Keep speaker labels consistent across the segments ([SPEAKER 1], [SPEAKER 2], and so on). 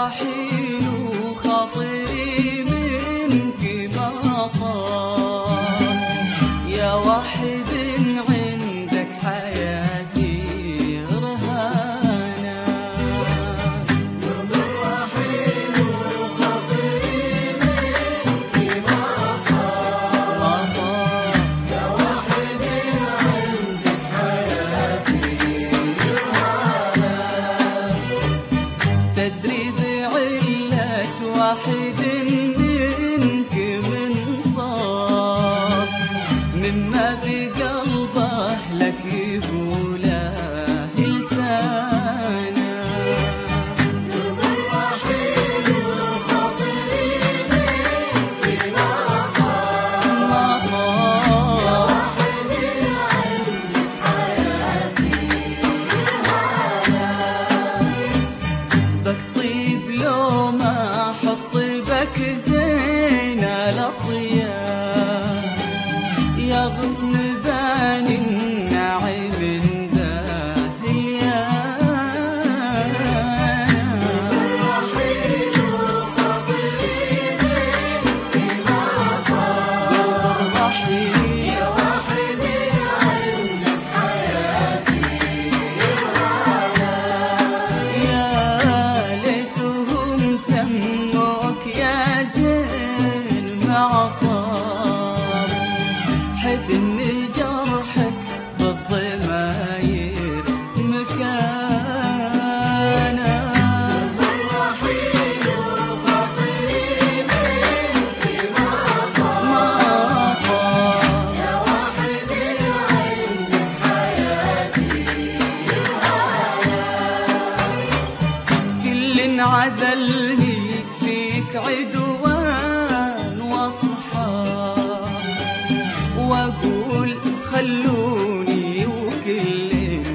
[SPEAKER 1] رحيل وخاطري منك ما طار، يا واحد عندك حياتي رهانة.
[SPEAKER 2] يوم الرحيل وخاطري منك ما طار، يا واحد عندك حياتي رهانة.
[SPEAKER 1] تدري بعلة واحد منك من صار، مما بقلبه لك يقوله لسانه.
[SPEAKER 2] يوم الرحيل وخاطري منك ما طار، يا واحد عندك حياتي رهانة.
[SPEAKER 1] بك طيب لو ما احط بك زين الاطياب، يا غصن باني النعيم
[SPEAKER 2] الرحيل وخاطري منك ما طار،
[SPEAKER 1] الرحيل
[SPEAKER 2] يا واحد عندك حياتي رهانة.
[SPEAKER 1] يا ليتهم سموك يا زين معطار، حيث ان جرحك بالضماير مكانه.
[SPEAKER 2] الرحيل وخاطري منك ما طار، يا واحد عندك حياتي رهانة.
[SPEAKER 1] كل عذلني فيك عدوان واصحاب، واقول خلوني وكل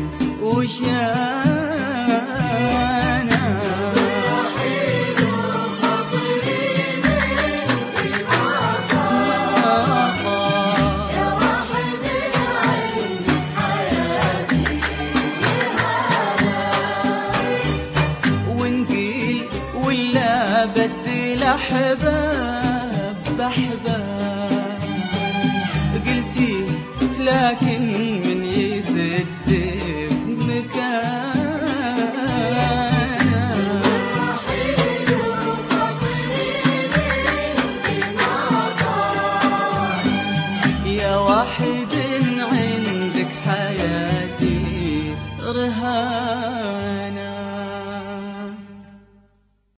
[SPEAKER 1] وشانا.
[SPEAKER 2] الرحيل وخاطري منك ما طار، يا واحد عندك حياتي رهانة.
[SPEAKER 1] ونقيل ولا بدل احباب باحباب، قلتي لكن